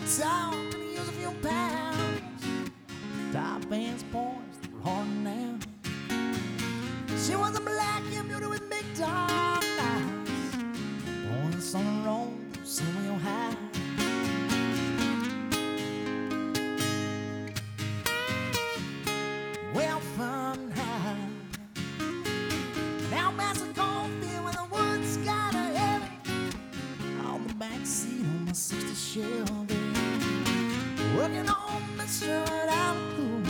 talk and use a few pounds. Top band's points through hard now. She was a black young beauty with big dark eyes, born in summer road, somewhere high. Well, fun high. Now past the cornfield where the woods got a heavy. On the back seat of my '60 Chevy, working on Mr. Outlaw.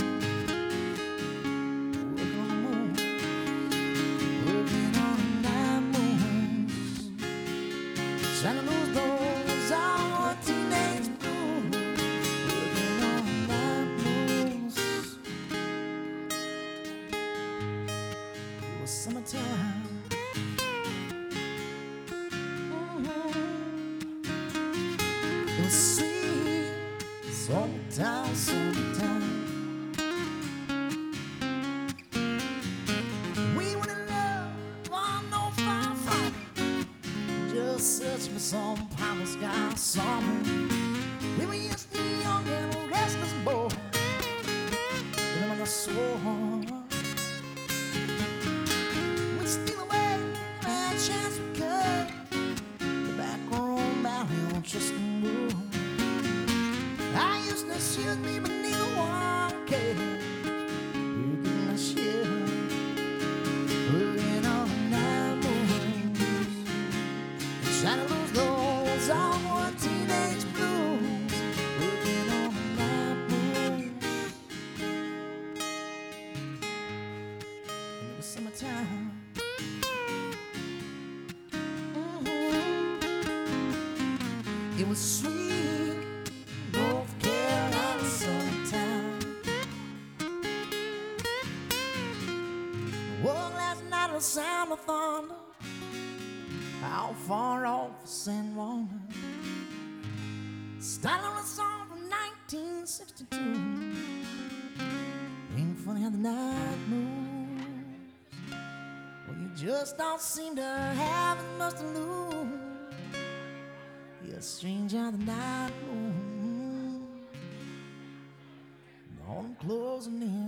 Trying to lose those our teenage blues, working on my blues. It was summertime. It was sweet, summertime, summertime. We were in love on no far from it, just searching for some power sky summer. We were just a young and restless boy, living on a sword. We'd steal away every chance we could, the back room valley on Tristan Wood. I used to shoot me, but neither one cared. You can share, working on the night moves, trying to lose those awkward teenage blues, working on the night moves. And it was summertime. It was sweet, North Carolina summertime. Woke last night to the sound of thunder. How far off is San Juan? Starting a song from 1962. Ain't funny how the night moves. Well, you just don't seem to have as much to lose. You're strange how the night moves. All them closing in.